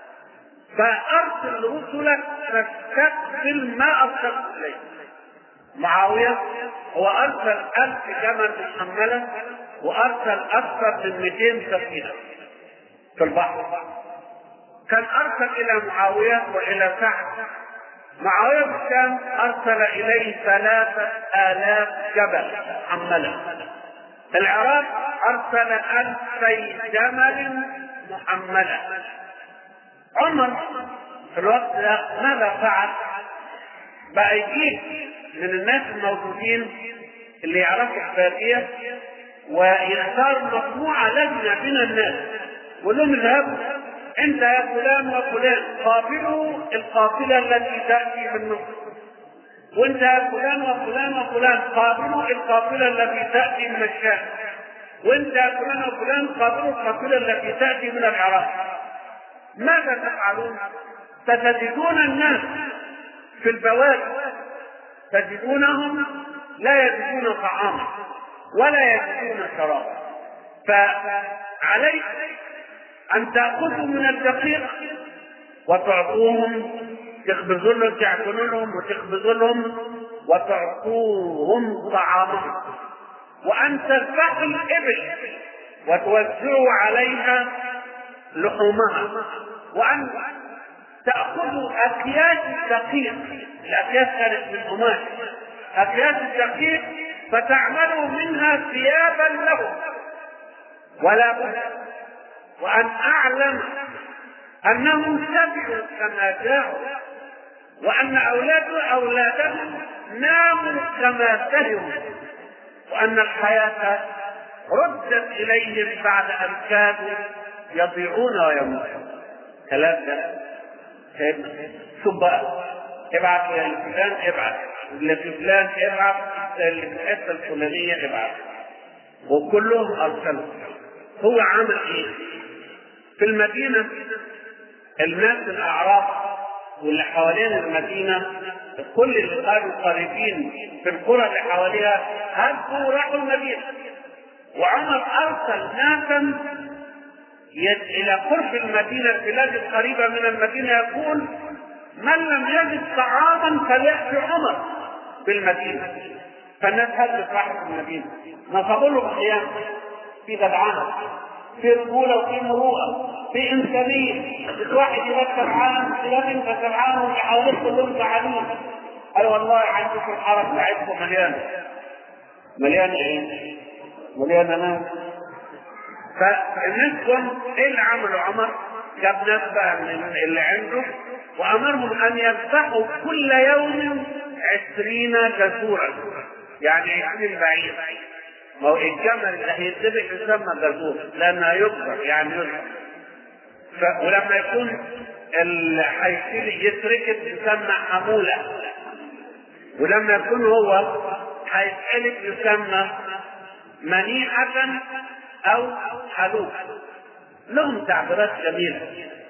فأرسل رسلك تستقبل ما أرسلت إليك. معاوية هو أرسل ألف جمل محملة، وأرسل أكثر من مئتين سفينة في البحر. كان أرسل إلى معاوية وإلى سعد. معاوية بالشام أرسل إليه ثلاثة آلاف جبل محملة. العراق أرسل ألفي جمل محملة. عمر في الوقت ده ماذا فعل؟ بقى يجيب من الناس الموجودين اللي يعرفوا البادية ويختار مجموعة لجنة من الناس ويقول لهم اذهبوا انت يا فلان وفلان قابلوا القافلة التي تأتي من مصر، وانت يا فلان وفلان وفلان قابلوا القافلة التي تأتي من الشام، وانت يا فلان وفلان قابلوا القافلة التي تأتي من العراق. ماذا تفعلون؟ ستجدون الناس في البوادي تجدونهم لا يجدون طعاما ولا يجدون شرابا، فعليك أن تأخذوا من الدقيق وتعطوهم، تخبزوا لهم، تعطوا لهم وتخبزوا لهم وتعطوهم طعامهم، وأن تذبحوا الإبل وتوزعوا عليها لحومها، وأن تأخذوا أكياس الدقيق، الأكياس كانت من قماش، أكياس الدقيق فتعملوا منها ثيابا لهم، ولا بد وأن أعلم أنهم سبعوا كما جاءوا، وأن أولاد أولادهم ناموا كما سهروا، وأن الحياة ردت إليهم بعد أن كانوا يضيعون ويموتون. كلام ده شوف بقى، ابعت لفلان ابعت لفلان ابعت اللي في الحته الفلانيه ابعت، وكلهم ارسلوا. هو عمل ايه؟ في المدينه الناس الاعراب واللي حوالين المدينه كل اللي كانوا قريبين في القرى اللي حواليها هربوا راحوا المدينه، وعمر ارسل ناسا الى قرب المدينه البلاد القريبه من المدينه يقول من لم يجد طعاما فليأتي عمر بالمدينه. فالناس هربت راحت المدينه، نصبوا له بخيام في جدعنه في رجوله وفي مروءه في انسانيه. الواحد يبقى سبعان تلاقي انت سبعان واللي حواليك كلهم زعلانين. قال والله عندكم الحرم بتاعتكم مليانه مليانه ايه؟ مليانه ناس. فالناس دول ايه اللي عملوا عمر؟ جاب ناس بقى من اللي عنده وامرهم ان يذبحوا كل يوم عشرين جزورا، يعني عشرين بعير. ما هو الجمل اللي هيتذبح يسمى جزور لانه يكبر يعني يكبر. ف... ولما يكون الحيثيل يتركب يسمى حموله، ولما يكون هو هيتحلب يسمى منيحة أو حلوب. لهم تعبيرات جميلة.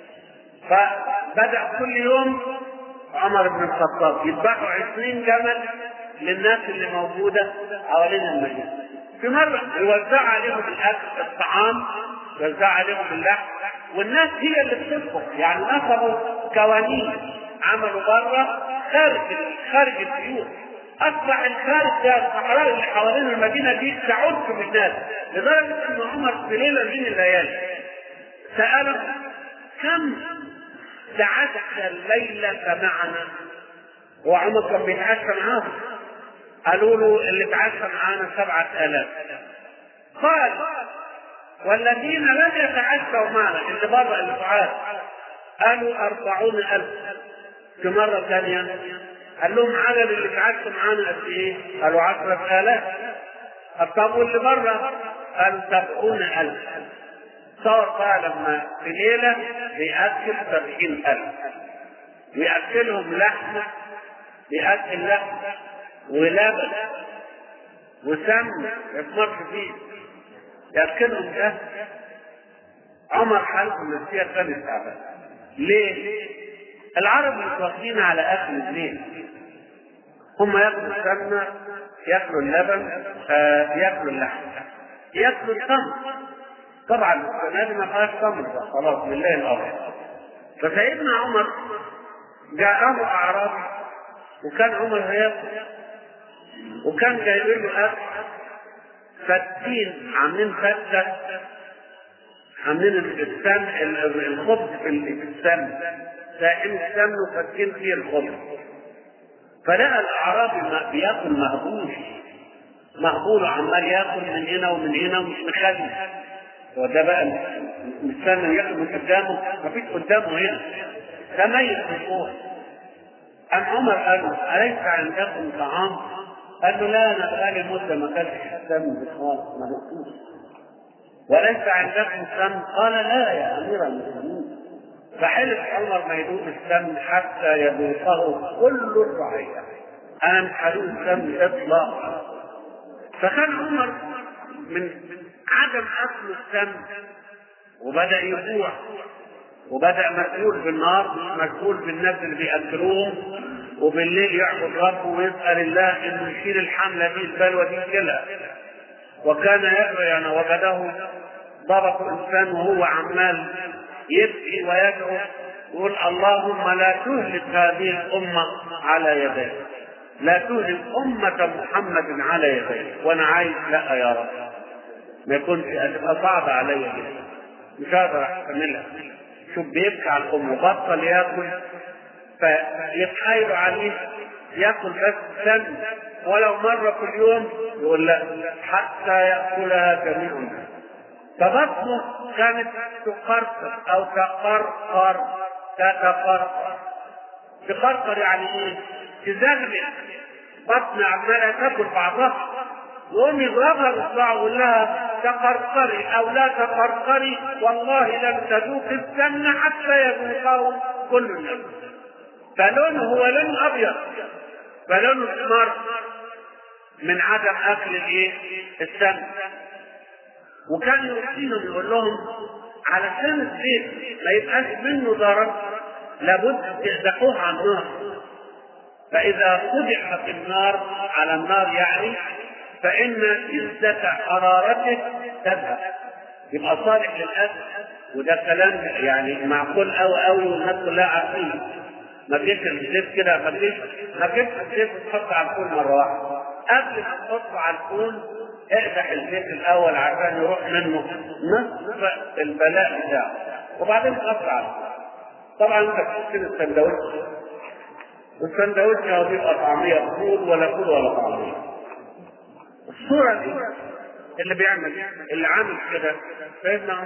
فبدأ كل يوم عمر بن الخطاب يذبحوا عشرين جمل للناس اللي موجودة حوالين المدينة. في مرة يوزع عليهم الأكل الطعام، يوزع عليهم اللحم، والناس هي اللي بتطبخ. يعني نصبوا قوانين عملوا بره خارج خارج البيوت. اصبح الخارج ده الصحراء اللي حوالين المدينه دي تعد بالناس، لدرجه ان عمر في ليله من الليالي ساله كم تعشى الليله معنا؟ وعمر كان بيتعشى معاهم. قالوا له اللي تعشى معانا سبعه الاف. قال والذين لم يتعشوا معنا اللي بره اللي تعاد قالوا أربعون ألف. في مرة ثانية قال لهم عدد اللي تعشوا معانا قد ايه؟ قالوا عشرة آلاف. طب واللي بره؟ قالوا سبعون ألف. صار بقى لما في ليلة بيأكل سبعين ألف، بيأكلهم لحمة، بيأكل لحمة ولبن وسمن يتمر فيه، يأكلهم ده. عمر حالته النفسية كانت تعبانة. ليه؟ العرب مش واخدين على اكل الليل، هم ياكلوا السمنه، ياكلوا اللبن، آه، ياكلوا اللحم، ياكلوا التمر. طبعا السنه دي ما فيهاش تمر خلاص لله الامر. فسيدنا عمر جاءه اعرابي وكان عمر هياكل، وكان جايبين له اكل فاتين عاملين فته، عاملين السمن الخبز في السمن سائل السمن وفاتين فيه الخبز. فلقى الاعرابي بياكل مهبوش مهبول وعمال ياكل من هنا ومن هنا ومش مخلي. وده بقى السمن ياكل من قدامه، مفيش قدامه هنا، ده ميت من فوق. قام عمر قال له اليس عندكم طعام؟ قال له لا انا بقالي مده ما اكلتش السمن خالص ما دقتوش. وليس عندكم سمن؟ قال لا يا امير المؤمنين. فحلف عمر ما يدوق السمن حتى يذوقه كل الرعية. انا مش هدوق السمن اطلاقا. فكان عمر من عدم اكل السمن وبدا يجوع، وبدا مسؤول بالنار مش مسؤول بالناس اللي بياكلوهم، وبالليل يعبد ربه ويسال الله انه يشيل الحمله دي البلوه دي كلها. وكان يأبى يعني وجده ضرب انسان وهو عمال يبكي ويدعو يقول اللهم لا تهلك هذه الامه على يديك، لا تهلك امه محمد على يديك وانا عايز. لا يا رب ما يكونش، هتبقى صعبه عليا كده مش هقدر احتملها. شوف بيبكي على الام بطل ياكل، فيتحايلوا عليه ياكل بس سمن ولو مره كل يوم، يقول لا حتى ياكلها جميعا. فبطنه كانت تقرقر او تقرقر تتقرقر. تقرقر يعني ايه؟ تزغلل، بطن عماله تاكل بعضها يقوم يضربها باصبعه ويقول لها تقرقري او لا تقرقري والله لن تذوق السمن حتى يذوقه كل الناس. فلونه هو لون ابيض، فلونه اسمر من عدم اكل الايه؟ السمن. وكان يوصيهم يقول لهم علشان الزيت ما يبقاش منه ضرر لابد تقدحوه على النار، فاذا قدح في النار على النار يعني فان شده حرارته تذهب، يبقى صالح للاكل. وده كلام يعني معقول قوي قوي والناس كلها عارفين. ما تجيش الزيت كده، ما تجيش ما تجيش الزيت وتحطه على الفول مره واحده، قبل ما تحطه على الفول اقدح الزيت الاول عشان يروح منه نصف البلاء بتاعه وبعدين تحطه على الفول. طبعا انت بتشتري السندوتش، والسندوتش هو بيبقى طعميه فول ولا فول ولا طعميه. الصوره دي اللي بيعمل اللي عامل كده فاهمنا.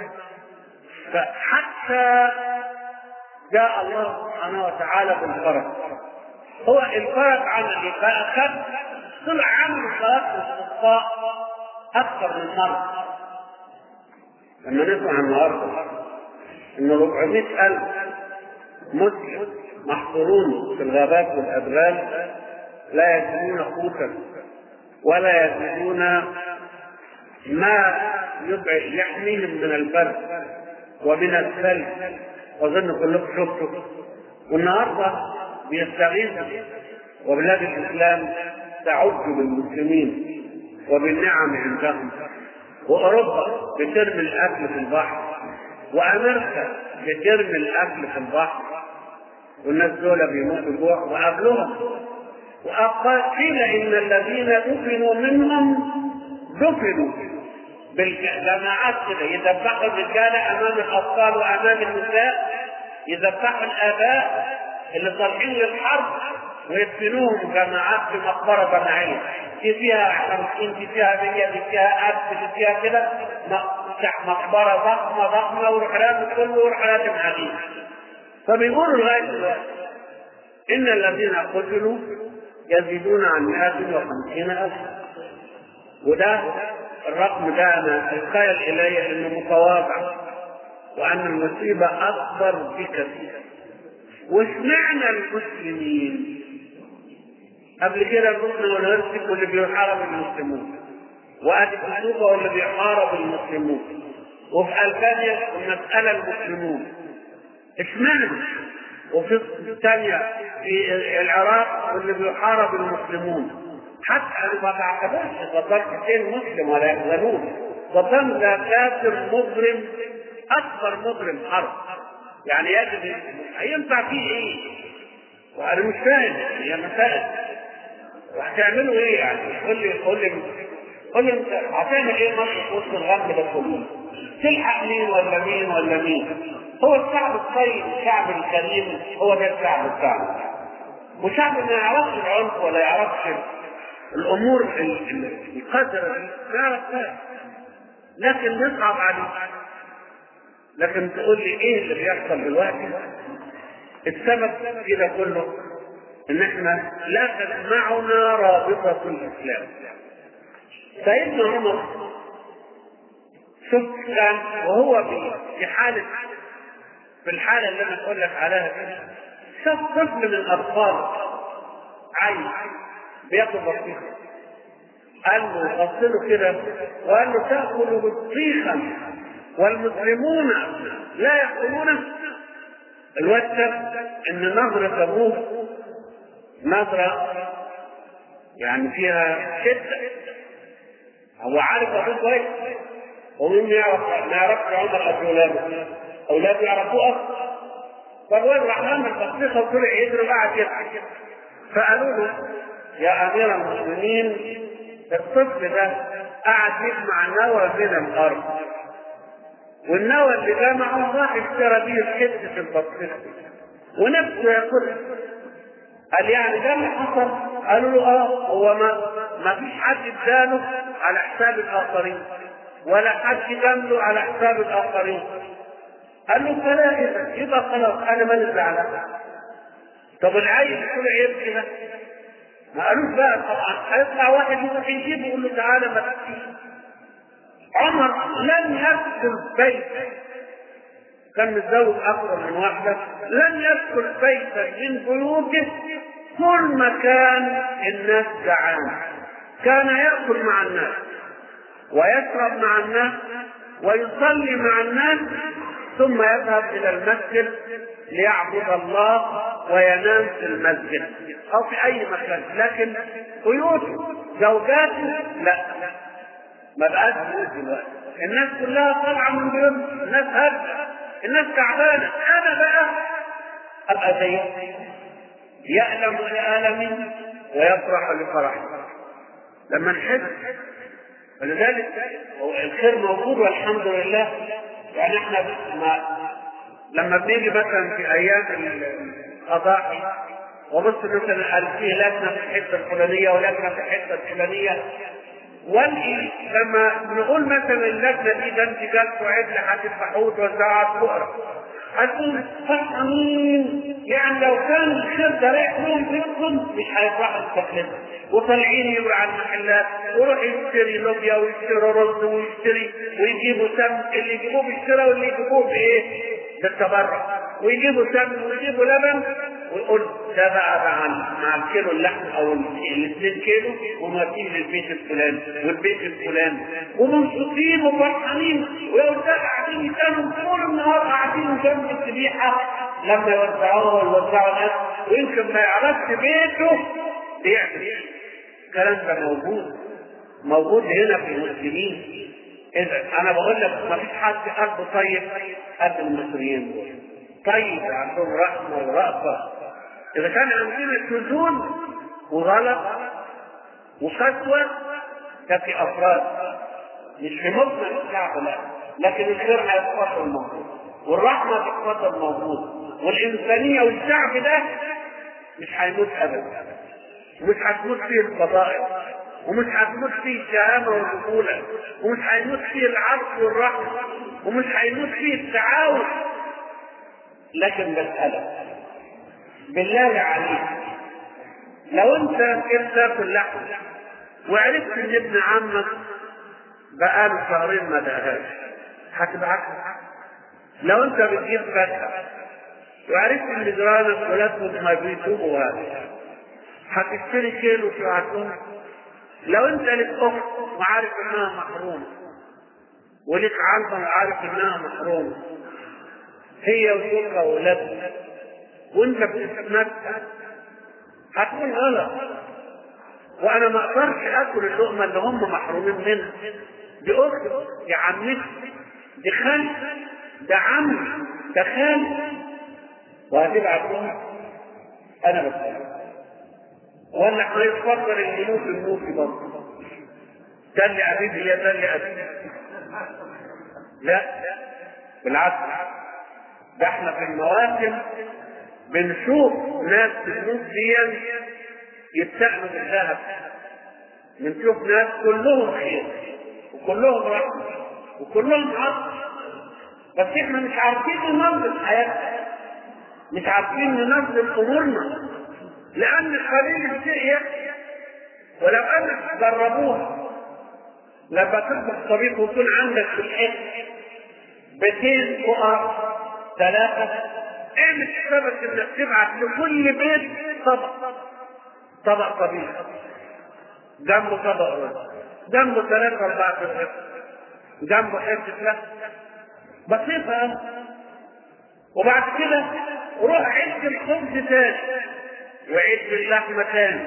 فحتى جاء الله سبحانه وتعالى بالفرج. هو الفرج عمل ايه؟ فاخذ طلع عمل صلاه الاستسقاء اكثر من مره. لما نسمع النهارده ان أربعمائة ألف مسلم محصورون في الغابات والادغال لا يجدون قوتا ولا يجدون ما يحميهم من البرد ومن الثلج، واظن كلكم شفتوا. والنهارده بيستغيثوا وبلاد الاسلام تعج بالمسلمين وبالنعم عندهم، واوروبا بترمي الاكل في البحر، وامريكا بترمي الاكل في البحر، والناس دول بيموتوا جوع وقبلهم. وقيل ان الذين دفنوا منهم دفنوا بالجماعات كده، يذبحوا الرجاله امام الاطفال وامام النساء، يذبحوا الاباء اللي طالعين للحرب ويدفنوهم جماعات في مقبره جماعيه، دي فيها خمسين، دي فيها مية، دي فيها ألف، دي فيها كده مقبره ضخمه ضخمه ورحلات كله ورحلات عديده. فبيقولوا لغايه دلوقتي ان الذين قتلوا يزيدون عن مئة وخمسين ألف، وده الرقم ده انا اتخيل الي انه متواضع وان المصيبه اكبر بكثير. وسمعنا المسلمين قبل كده الركن والهرسك واللي بيحارب المسلمون، وادي الكوبا واللي بيحارب المسلمون، وفي البانيا المساله المسلمون اسمعنا، وفي الثانيه في العراق واللي بيحارب المسلمون. حتى انا ما بعتبرش صدام حسين مسلم ولا يحزنون، صدام ده كافر مجرم، اكبر مجرم حرب، يعني يجب هينفع فيه ايه؟ وانا مش فاهم هي مسائل وهتعملوا ايه يعني؟ قول لي قول لي قول لي انت هتعمل ايه مصر في وسط الغم ده كله؟ تلحق مين ولا مين ولا مين؟ هو الشعب الطيب الشعب الكريم هو ده الشعب بتاعنا، وشعب ما يعرفش العنف ولا يعرفش الامور القذره دي ما يعرفهاش، لكن نصعب عليه. لكن تقول لي ايه اللي بيحصل دلوقتي؟ السبب في ده كله ان احنا لا تجمعنا رابطه الاسلام. سيدنا عمر شوف كان وهو في حاله في الحاله اللي انا اقول لك عليها كده، شاف طفل من الاطفال عايش بياكل بطيخه، قال له بص له كده وقال له تاكل بطيخا والمسلمون لا ياكلونه. الواد ان نظره ابوه نظره يعني فيها شده، هو عارف ابوه كويس، ومين يعرف ما يعرفش عمر ابو اولاده، اولاده يعرفوه اكثر. فالواد راح عمل بطيخه وطلع يجري وقعد يضحك. فقالوا له يا امير المسلمين الطفل ده قعد يجمع نوى من الارض، والنوى اللي جمعه راح اشترى بيه حته البطيخه ونفسه ياكلها. قال يعني ده اللي حصل؟ قالوا له اه، هو ما ما فيش حد اداله على حساب الاخرين ولا حد جامله على حساب الاخرين. قال له فلا يبقى خلاص انا مالي زعلان. طب العيل طلع يبكي ده ما قالوش بقى طبعا هيطلع واحد يروح يجيبه يقول له تعالى ما تبكيش. عمر لم يدخل بيت، كان متزوج اكثر من واحده، لم يدخل بيتا من بيوته كل ما كان الناس جعانه، كان ياكل مع الناس ويشرب مع الناس ويصلي مع الناس، ثم يذهب الى المسجد ليعبد الله وينام في المسجد او في اي مكان. لكن بيوته زوجاته لا، ما بقاش بيوت دلوقتي، الناس كلها طالعه من بيوت، الناس هادئه، الناس تعبانه. انا بقى ابقى زيه، يألم لألمي ويفرح لفرحي لما نحس. ولذلك الخير موجود والحمد لله. يعني احنا ما لما بنيجي مثلا في ايام القضاء وبص مثلا قال فيه لجنه في الحته الفلانيه ولجنه في الحته الفلانيه، والإيه لما نقول مثلا اللجنه دي ده انت جالكوا عدل هتذبحوه وتوزعوا على الفقراء، هتقول فرحانين. يعني لو كان الخير ده رايح لهم بيتهم مش هيفرحوا التكلفه، وطالعين يجوا على المحلات ويروح يشتري لوبيا ويشتري رز ويشتري ويجيبوا سم، اللي يجيبوه بالشراء واللي يجيبوه بايه؟ بالتبرع، ويجيبوا سم ويجيبوا لبن ويقول ده بقى مع مع الكيلو اللحم او الاثنين كيلو وموديه للبيت الفلاني والبيت الفلاني، ومبسوطين وفرحانين. ويوزعوا قاعدين كانوا طول النهار قاعدين جنب الذبيحه لما يوزعوها ويوزعوا الناس، ويمكن ما يعرفش بيته بيعمل. الكلام ده موجود موجود هنا في المسلمين. اذا انا بقول لك ما فيش حد قلبه طيب قد المصريين دول، طيب عندهم رحمه ورأفه. اذا كان عندنا شذوذ وغلط وقسوه ده في افراد مش في مجمل الشعب، لا، لكن الخير هيتفضل موجود والرحمه هتتفضل موجود والانسانيه، والشعب ده مش هيموت ابدا، ومش هتموت فيه الفضائل، ومش هتموت فيه الشهامه والرجوله، ومش هيموت فيه العطف والرحمه، ومش هيموت فيه التعاون. لكن بسألك بالله عليك، لو انت كنت تاكل لحم وعرفت ان ابن عمك بقاله شهرين ما دقهاش هتبعتها؟ لو انت بتجيب فاكهه وعرفت ان جيرانك ولادهم ما بيتوبوا هذا هتشتري كيلو تبعتهم؟ لو انت لك اخت وعارف انها محرومه ولك عمه وعارف انها محرومه هي وزوجها واولادها وانت بتتمتع هتقول غلط، وانا ما اقدرش اكل اللقمه اللي هم محرومين منها، دي اختي، دي عمتي، دي خالتي، ده عمي، ده خالي، وهتبعتهم؟ انا بسألك ولا هيتفضل الجنوب الموسي برضه ده اللي ابيد هي ده اللي ابيد؟ لا بالعكس، ده احنا في المواسم بنشوف ناس في النوت دي يتسألوا بالذهب، بنشوف ناس كلهم خير وكلهم رحمة وكلهم عطف، بس احنا مش عارفين ننظم حياتنا، مش عارفين ننظم امورنا، لان قليل الشيء يكفي. ولو انك جربوها لما تطبخ طبيخ ويكون عندك في الحيط بيتين فقراء ثلاثة، اعمل حسابك انك تبعت لكل بيت طبق طبق طبيخ جنبه طبق رز جنبه ثلاثة أربعة رز جنبه حتة لحم بسيطة، وبعد كده روح عد الخبز تاني وعد اللحمة تاني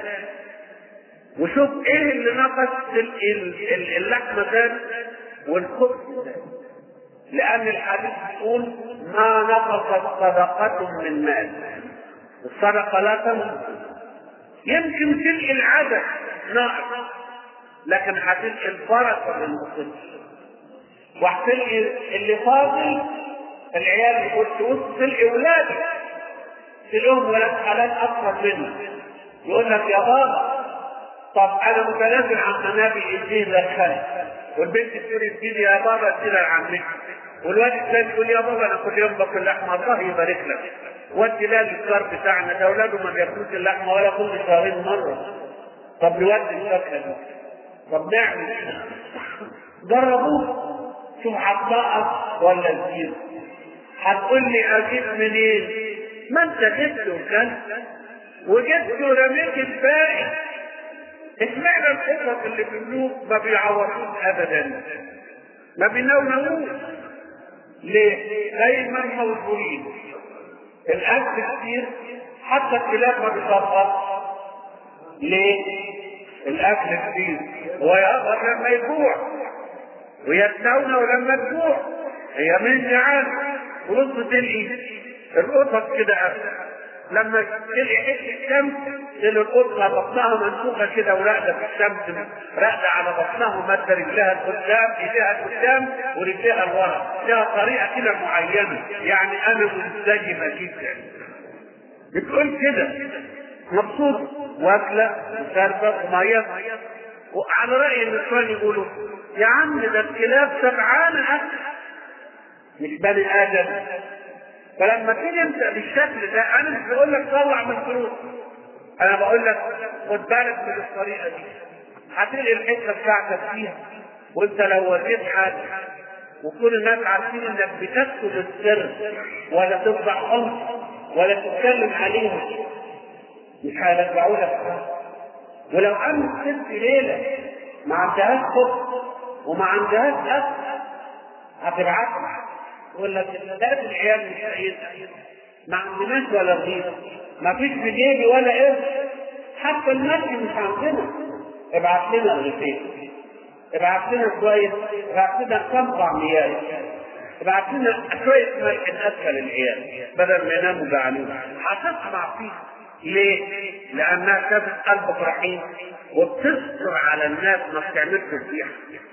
وشوف ايه اللي نقص اللحمة تاني والخبز تاني، لأن الحديث يقول ما نقصت صدقة من مال، الصدقة لا تنقص، يمكن تلقي العدد ناقص لكن هتلقي البركة من نقصتش، وهتلقي اللي فاضل العيال يقول تقول تلقي ولادك تلقيهم ولاد حلال أكثر منك، يقول لك يا بابا طب أنا متنازل عن منابي إيديه للخلق، والبنت تقول تجيلي يا بابا تجيلي عمك، والواد الثاني يقول يا بابا انا كل يوم باكل لحمه الله يبارك لك، والدلال الكار بتاعنا ده اولاده ما بياكلوش اللحمه ولا كل شهرين مره، طب نودي الفاكهه دي، طب نعمل جربوه، شوف هتنقص ولا تزيد. هتقول لي اجيب منين؟ ما انت جبت وكلت وجبت ورميت الباقي. اشمعنى القطط اللي في النوم ما بيعوضوش ابدا، ما بينونوش ليه؟ دايما موجودين. الاكل كتير، حتى الكلاب ما بتطبخ ليه؟ الاكل كتير، ويقدر لما يجوع ويستونى ولما تجوع. هي من جعان ورص تلقي القطط كده أكل. لما تلقي حته الشمس تلقي القطه بطنها منفوخه كده وراقده في الشمس، راقده على بطنها ومادة رجلها لقدام، ايديها لقدام ورجليها لورا، لها طريقه كده معينه. يعني انا منسجمه جدا، بتقول كده مبسوط واكله وشاربه وميه. وعلى راي النسوان يقولوا يا عم ده الكلاب سبعانه اكل مش بني ادم. فلما تيجي انت بالشكل ده، انا مش بقول لك طلع من فلوس، انا بقول لك خد بالك من الطريقه دي، هتلقي الحته بتاعتك فيها. وانت لو وديت حاجه وكل الناس عارفين انك بتكتب السر ولا تفضح خلص ولا تتكلم عليهم، مش هيرجعوا لك حاجه. ولو قامت ست ليله ما عندهاش خبز وما عندهاش اكل هتبعتها تقول لك ثلاث العيال مش لاقيين، ما عندناش ولا رغيف، ما فيش في جيبي ولا قرش، حتى المشي مش عندنا. ابعت لنا رغيفين، ابعت لنا شويه، ابعت لنا كم طعميات، ابعت لنا شويه ملح ناكل العيال بدل ما يناموا جعانين. هتسمع فيه ليه؟ لانها شافت قلبك رحيم وبتستر على الناس، ما بتعملش فضيحه.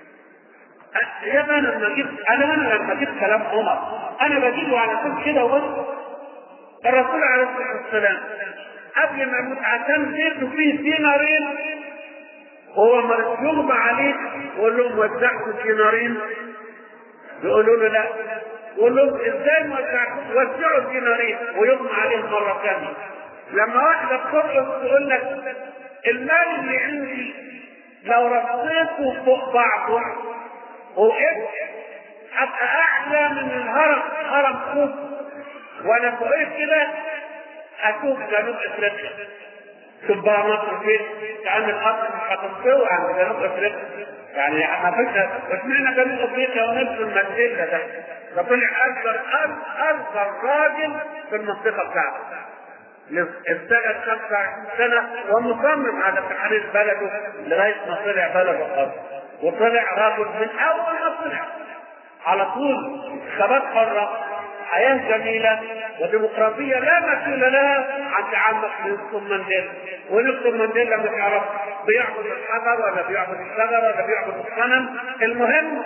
يا انا لما جبت انا انا لما جبت كلام عمر انا بجيبه على طول كده وبس. الرسول عليه الصلاه والسلام قبل ما يموت عشان بيته فيه دينارين، هو ما يغمى عليه ويقول لهم وزعتوا الدينارين، يقولوا له لا، يقول لهم ازاي وزعتوا؟ وزعوا الدينارين ويغمى عليه مره ثانيه. لما واحده بترقص تقول لك المال اللي عندي لو رصيته فوق بعضه وقفت ابقى اعلى من الهرم، هرم خوف، وانا فوقيت كده اشوف جنوب افريقيا. شوف بقى مصر فين؟ كأن الارض مش هتنطوي عند جنوب افريقيا. يعني على فكره اشمعنى جنوب افريقيا ونفس المنطقه ده؟ ده طلع اكبر اكبر راجل في المنطقه بتاعته. اشتغل خمسة وعشرين سنه ومصمم على تحرير بلده لغايه ما طلع بلده الارض، وطلع رجل من اول ما طلع على طول انتخابات حره، حياه جميله وديمقراطيه لا مثيل لها عند عمك نيلسون مانديلا. ونيلسون مانديلا مش عارف بيعبد الحجر ولا بيعبد الشجر ولا بيعبد الصنم، المهم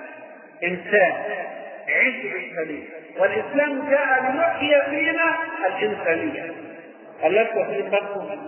انسان عيش بالانسانيه، والاسلام جاء ليحيي فينا الانسانيه. خلتوا في بالكم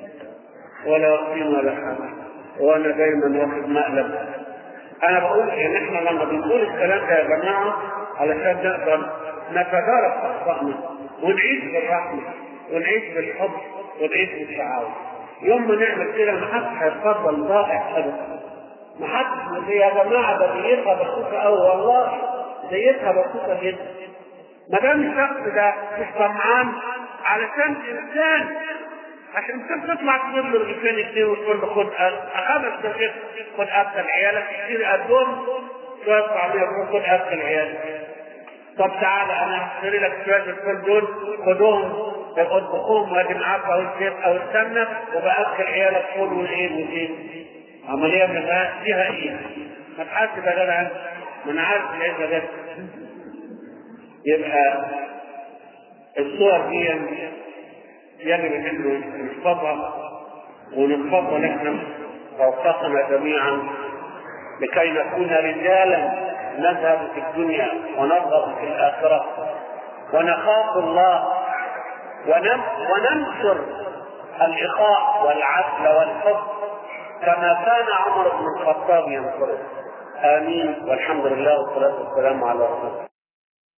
ولا واخدين ولا حاجه، وانا دايما واخد مقلب. انا بقول ان احنا لما بنقول الكلام ده يا جماعه علشان نقدر نتدارك اخطائنا ونعيش بالرحمه ونعيش بالحب ونعيش بالتعاون. يوم ما نعمل كده ما حدش هيتفضل ضائع ابدا. ما حدش يا جماعه ده ديتها بسيطه قوي، والله ديتها بسيطه جدا. ما دام الشخص ده مش طمعان علشان انسان، عشان انت تطلع تجيب له رغيفين اثنين وتقول له خد خمس رغيف، خد اكل عيالك، اشتري قدهم شويه طعميه خد اكل عيالك. طب تعالى انا هشتري لك شويه الفول دول خدهم اطبخهم وادي معاك او الزيت او السمنه وباكل عيالك فول والايه والزيت. عمليه من فيها ايه؟ ما تحاسب يا جدع، ما انا عارف العزه ده. يبقى الصور دي يجب ان نحفظها ونحفظها نحن ووفقنا جميعا لكي نكون رجالا نذهب في الدنيا ونرغب في الاخره ونخاف الله وننشر الاخاء والعدل والحب كما كان عمر بن الخطاب ينصره. امين والحمد لله والصلاه والسلام على رسول الله.